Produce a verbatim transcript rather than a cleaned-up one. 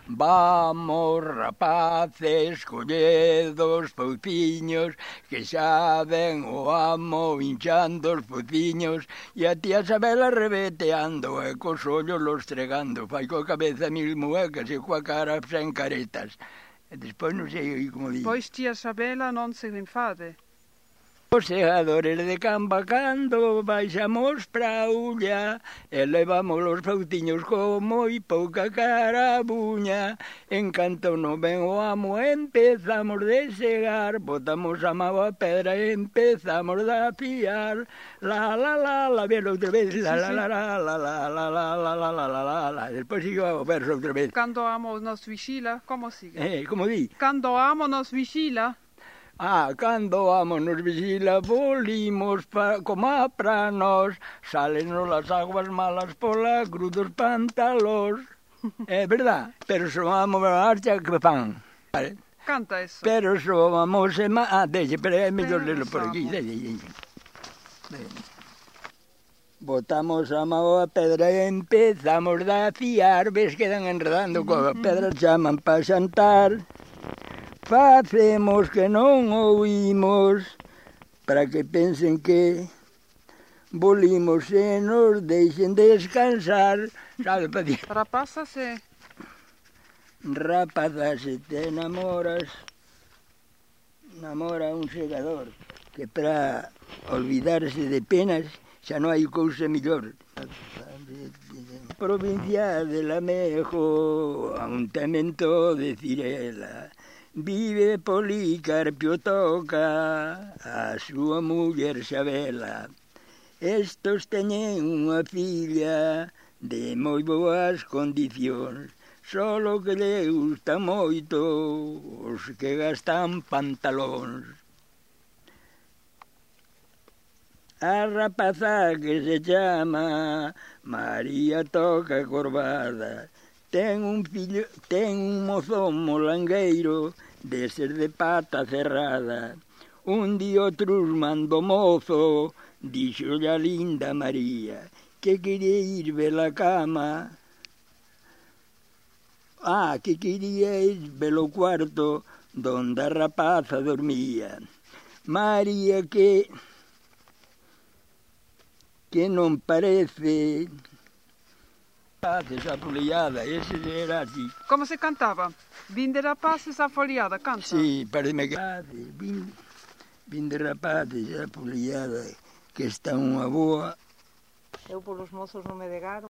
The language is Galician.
Vamos, rapaces, colledos, pouciños, que xa ven o amo hinchando os pociños, e a tía Sabela rebeteando, e cos ollos los tregando, fai coa cabeza mil muecas e coa cara sen caretas. E despois non sei como di. Pois tía Sabela non se enfade. Os segadores de Campa cando baixamos pra ulla e levamos os pautiños con moi pouca carabuña. En canto non ven o amo empezamos de segar, botamos a mao a pedra e empezamos a fiar. La la la la, bien outra vez, la la la la la la la la la la la la la la. Despois sigo o verso outra vez. Cando o amo nos vigila, como sigue? Eh, como di? Cando o amo nos vigila. Ah, cando vamos nos vigila, bolimos pa, como pra nós, salenos las aguas malas pola cruz dos pantalós. É verdad, pero somamos a marcha que fan. Vale. Canta eso. Pero somamos... Ema... Ah, deixe, pero é mellor lelo por aquí. Deixe, deixe. Botamos a mao a pedra e empezamos a fiar, ves, quedan enredando coa pedra, chaman pa xantar. Facemos que non oímos, para que pensen que bolimos e nos deixen descansar. Sabe, pa dir? Rapaza se... Rapaza, se te enamoras, namora un segador, que para olvidarse de penas xa non hai cousa mellor. Provincia de Lamejo, a un tamento de Cirela, vive Policarpio Toca, a súa muller Xabela. Estos teñen unha filla de moi boas condicións, solo que lle gusta moito os que gastan pantalóns. A rapaza que se chama María Toca Corbada ten un fillo, ten un mozo molangueiro de ser de pata cerrada. Un día o trusmando mozo dixolle a linda María que quería ir ver a cama. Ah, que quería ir ver o cuarto donde a rapaza dormía. María que que non parece paces a foliada, ese era así. Como se cantaba? Vinde rapaces a foliada, canta? Sí, parece que vin, vinde rapaces a foliada, que está unha boa. Eu polos mozos non me degaron.